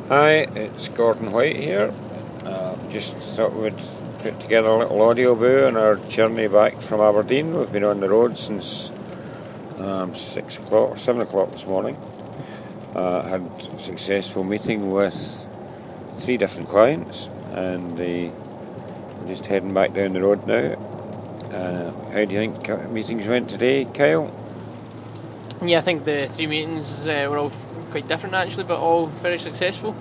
Hi, it's Gordon White here. Just thought we'd put together a little audio boo on our journey back from Aberdeen. We've been on the road since 6 o'clock or 7 o'clock this morning. Had a successful meeting with 3 different clients, and we're just heading back down the road now. How do you think meetings went today, Kyle? Yeah, I think the 3 meetings were all quite different actually, but all very successful.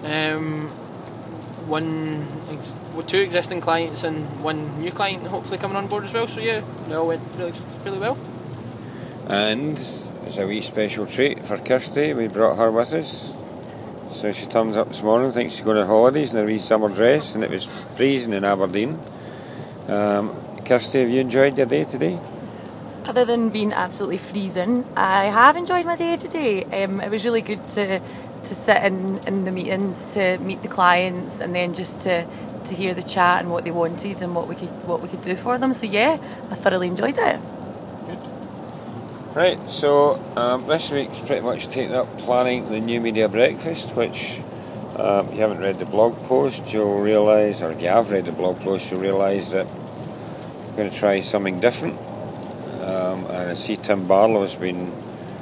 Two existing clients and one new client hopefully coming on board as well. So yeah, they all went really well. And as a wee special treat for Kirsty, we brought her with us. So she turns up this morning, thinks she's going on holidays in a wee summer dress, and it was freezing in Aberdeen. Kirsty, have you enjoyed your day today? Other than being absolutely freezing, I have enjoyed my day today. It was really good to sit in the meetings, to meet the clients, and then just to hear the chat and what they wanted and what we could do for them. So yeah, I thoroughly enjoyed it. Good. Right, so this week's pretty much taken up planning the New Media Breakfast, which if you haven't read the blog post, you'll realise, or if you have read the blog post, you'll realise that we're going to try something different. And I see Tim Barlow has been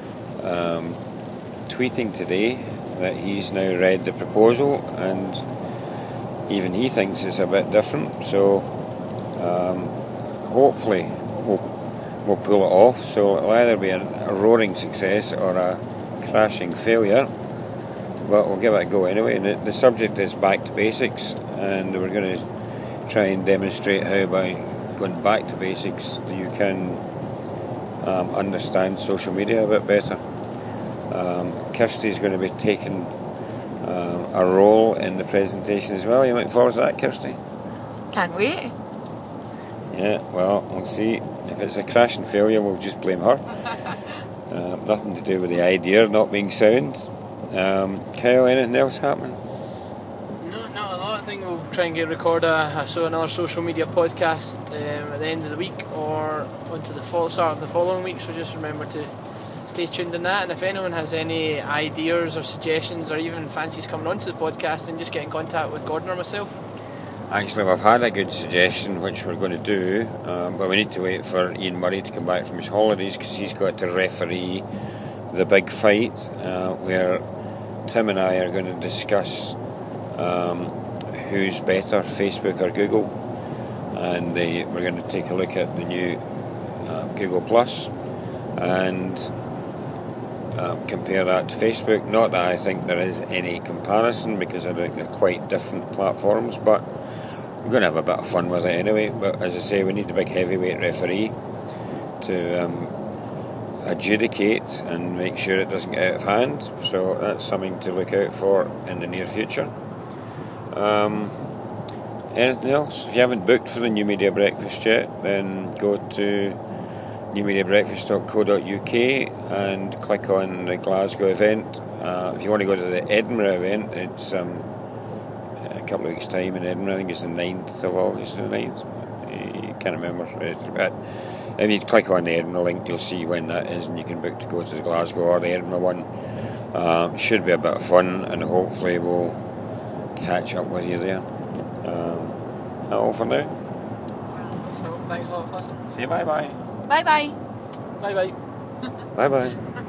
tweeting today that he's now read the proposal, and even he thinks it's a bit different. So hopefully we'll pull it off. So it'll either be a roaring success or a crashing failure, but we'll give it a go anyway. And the subject is back to basics, and we're going to try and demonstrate how by going back to basics you can understand social media a bit better. Kirsty's going to be taking a role in the presentation as well. You looking forward to that, Kirsty? Can't wait. Yeah, well, we'll see. If it's a crash and failure, we'll just blame her. Nothing to do with the idea not being sound. Kyle, anything else happening? No, not a lot. I think we'll try and record another social media podcast at the end of the week or onto the start of the following week. So just remember to stay tuned in that. And if anyone has any ideas or suggestions or even fancies coming onto the podcast, then just get in contact with Gordon or myself. Actually, we've had a good suggestion which we're going to do, but we need to wait for Ian Murray to come back from his holidays because he's got to referee the big fight where Tim and I are going to discuss who's better, Facebook or Google, and we're going to take a look at the new Google Plus and compare that to Facebook. Not that I think there is any comparison, because I think they're quite different platforms, but we're going to have a bit of fun with it anyway. But as I say, we need a big heavyweight referee to adjudicate and make sure it doesn't get out of hand. So that's something to look out for in the near future. Anything else? If you haven't booked for the New Media Breakfast yet, then go to newmediabreakfast.co.uk and click on the Glasgow event. If you want to go to the Edinburgh event, it's a couple of weeks' time in Edinburgh. I think it's the 9th of August, the 9th. I can't remember. But if you click on the Edinburgh link, you'll see when that is, and you can book to go to the Glasgow or the Edinburgh one. Should be a bit of fun, and hopefully we'll catch up with you there. All for now. So thanks a lot for listening. Say bye-bye. Bye bye. Bye bye. Bye-bye.